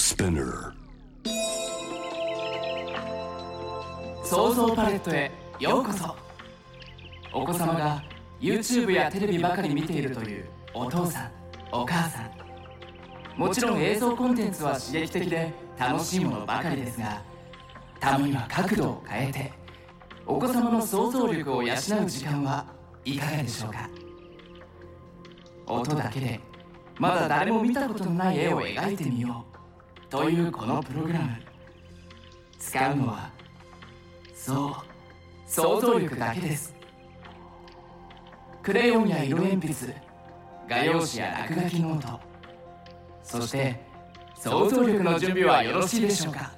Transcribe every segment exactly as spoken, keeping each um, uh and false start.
Spinner 創造パレットへようこそ。お子様が YouTube やテレビばかり見ているというお父さんお母さん、もちろん映像コンテンツは刺激的で楽しいものばかりですが、たまには角度を変えてお子様の想像力を養う時間はいかがでしょうか。音だけでまだ誰も見たことのない絵を描いてみようというこのプログラム。使うのはそう想像力だけです。クレヨンや色鉛筆、画用紙や落書きノート、そして想像力の準備はよろしいでしょうか。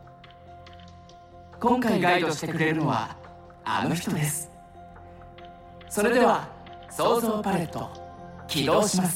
今回ガイドしてくれるのはあの人です。それでは想像パレット起動します。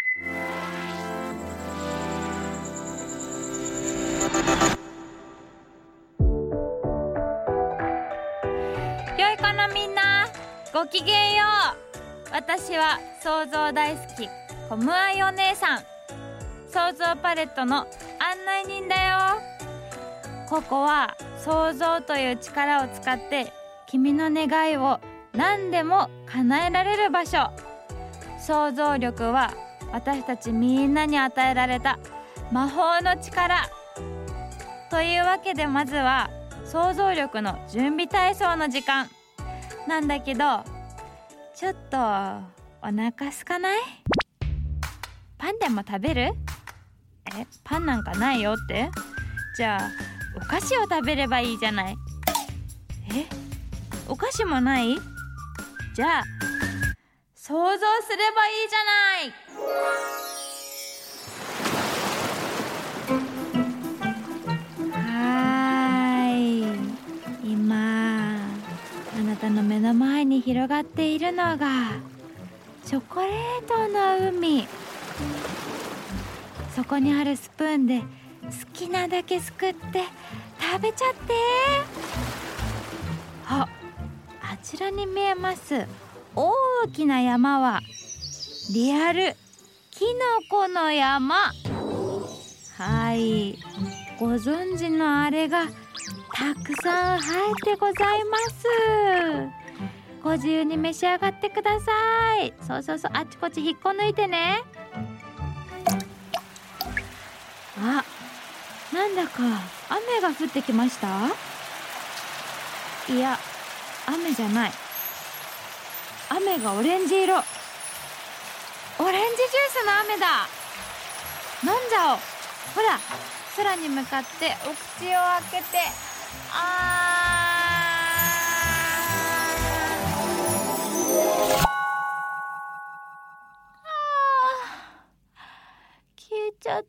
良い子のみんな、ごきげんよう。私は想像大好きコムアイお姉さん、想像パレットの案内人だよ。ここは想像という力を使って君の願いを何でも叶えられる場所。想像力は私たちみんなに与えられた魔法の力というわけで、まずは想像力の準備体操の時間なんだけど、ちょっとお腹すかない？パンでも食べる？え、パンなんかないよって？じゃあお菓子を食べればいいじゃない。え、お菓子もない？じゃあ想像すればいいじゃない。はーい、今あなたの目の前に広がっているのがチョコレートの海。そこにあるスプーンで好きなだけすくって食べちゃって。あ、あちらに見えます大きな山はリアルキノコの山。はい、ご存知のあれがたくさん生えてございます。ご自由に召し上がってください。そうそうそう、あっちこっち引っこ抜いてね。あ、なんだか雨が降ってきました？いや、雨じゃない。雨がオレンジ色。オレンジジュースの雨だ。飲んじゃおう。ほら、空に向かってお口を開けて、あーあー、消えちゃった。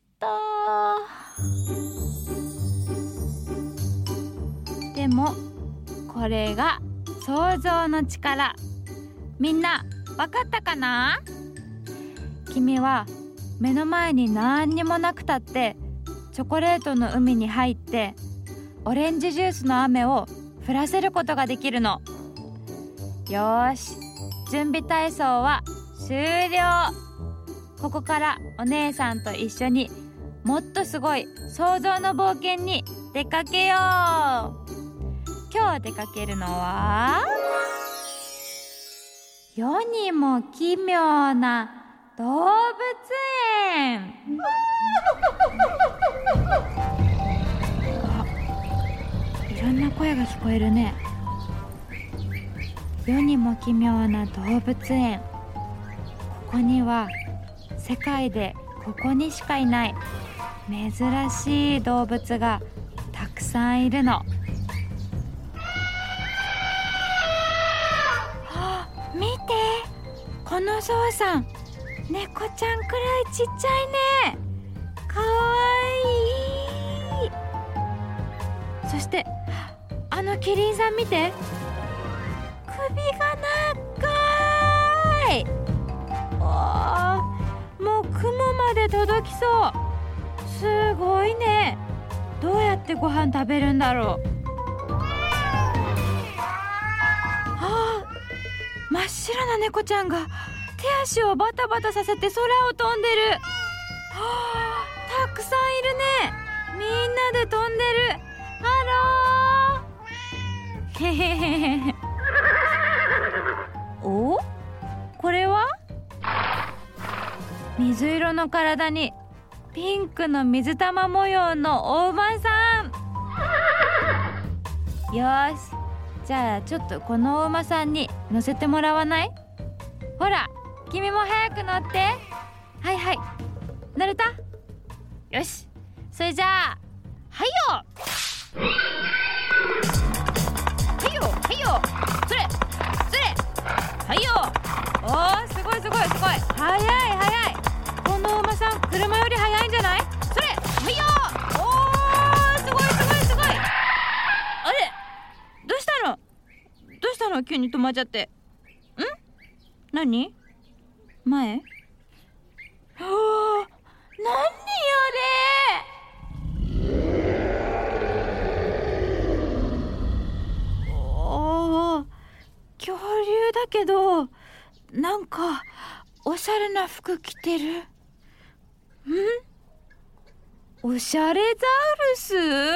でもこれが想像の力。みんなわかったかな？君は目の前に何にもなくたってチョコレートの海に入ってオレンジジュースの雨を降らせることができるの。よーし、準備体操は終了。ここからお姉さんと一緒にもっとすごい想像の冒険に出かけよう。今日出かけるのは世にも奇妙な動物園。あ、いろんな声が聞こえるね。世にも奇妙な動物園。ここには世界でここにしかいない珍しい動物がたくさんいるの。見て、このゾウさん、猫ちゃんくらいちっちゃいね。かわいい。そしてあのキリンさん見て、首が長い。わー、もう雲まで届きそう。すごいね。どうやってご飯食べるんだろう。真っ白な猫ちゃんが手足をバタバタさせて空を飛んでる。はあ、 たくさんいるね。みんなで飛んでる。ハロー。へへへへ。お？これは？水色の体にピンクの水玉模様のお馬さん。よーし、じゃあちょっとこのお馬さんに乗せてもらわない？ほら、君も早く乗って。はいはい、乗れた？よし、それじゃあはいよはいよはいよ、それそれ、はいよ。おー、すごいすごいすごい、早い早い。この馬さん車より速いんじゃない？それ、はいよ。おー、すごいすごいすごい。あれ、どうしたの？どうしたの？急に止まっちゃって。ん？何？前？はあ、何あれ？おー、恐竜だけどなんかおしゃれな服着てる。ん？おしゃれザウルス？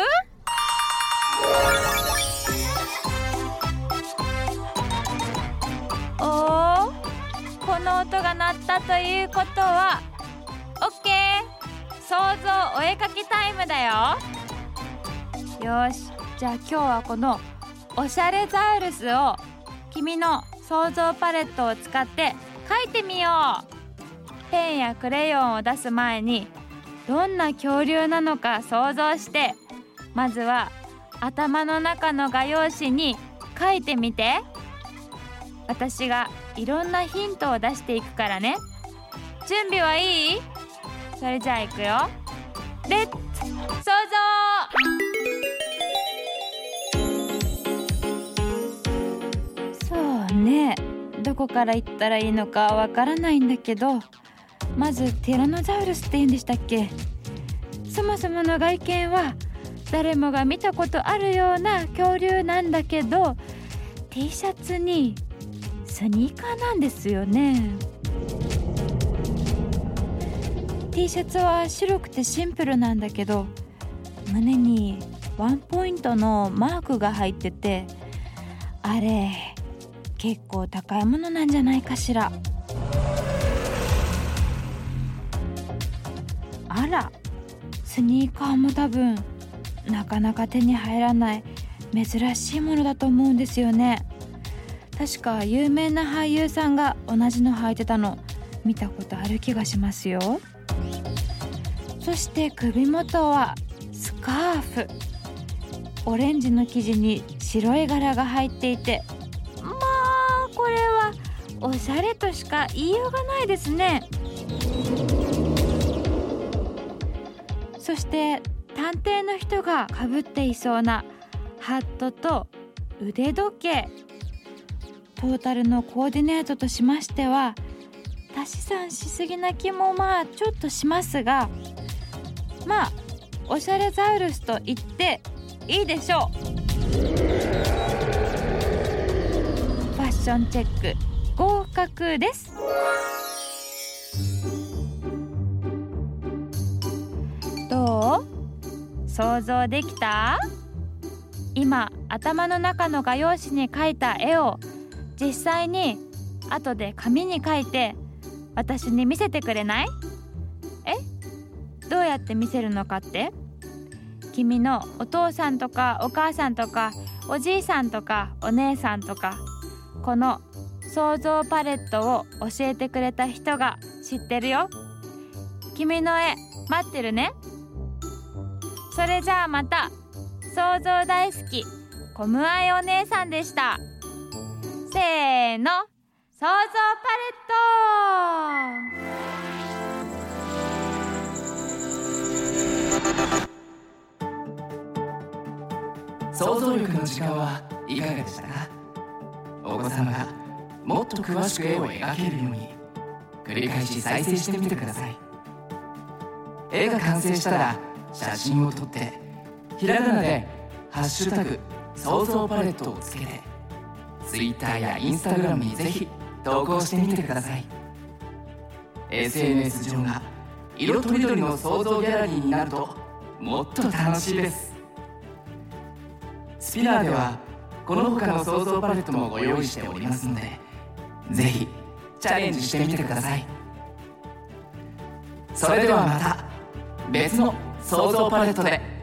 おー、この音が鳴ったということはオッケー、想像お絵かきタイムだよ。よし、じゃあ今日はこのおしゃれザウルスを君の想像パレットを使って描いてみよう。ペンやクレヨンを出す前にどんな恐竜なのか想像して、まずは頭の中の画用紙に描いてみて。私がいろんなヒントを出していくからね。準備はいい？それじゃあいくよ。レッツ想像。そうね、どこから行ったらいいのかわからないんだけど、まずティラノザウルスって言うんでしたっけ？そもそもの外見は誰もが見たことあるような恐竜なんだけど、 T シャツにスニーカーなんですよね。 T シャツは白くてシンプルなんだけど、胸にワンポイントのマークが入ってて、あれ結構高いものなんじゃないかしら。あら、スニーカーも多分なかなか手に入らない珍しいものだと思うんですよね。確か有名な俳優さんが同じの履いてたの見たことある気がしますよ。そして首元はスカーフ、オレンジの生地に白い柄が入っていて、まあこれはおしゃれとしか言いようがないですね。そして探偵の人がかぶっていそうなハットと腕時計、トータルのコーディネートとしましては足し算しすぎな気もまあちょっとしますが、まあおしゃれザウルスと言っていいでしょう。ファッションチェック合格です。どう？想像できた？今頭の中の画用紙に描いた絵を実際に後で紙に書いて私に見せてくれない？え？どうやって見せるのかって？君のお父さんとかお母さんとかおじいさんとかお姉さんとか、この想像パレットを教えてくれた人が知ってるよ。君の絵待ってるね。それじゃあまた。想像大好きコムアイお姉さんでした。せーの、想像パレット。想像力の時間はいかがでしたか？お子様がもっと詳しく絵を描けるように繰り返し再生してみてください。絵が完成したら写真を撮ってひらがなでハッシュタグ想像パレットをつけて Twitter や Instagram にぜひ投稿してみてください。 エスエヌエス 上が色とりどりの想像ギャラリーになるともっと楽しいです。スピナーではこの他の想像パレットもご用意しておりますので、ぜひチャレンジしてみてください。それではまた別の想像パレットで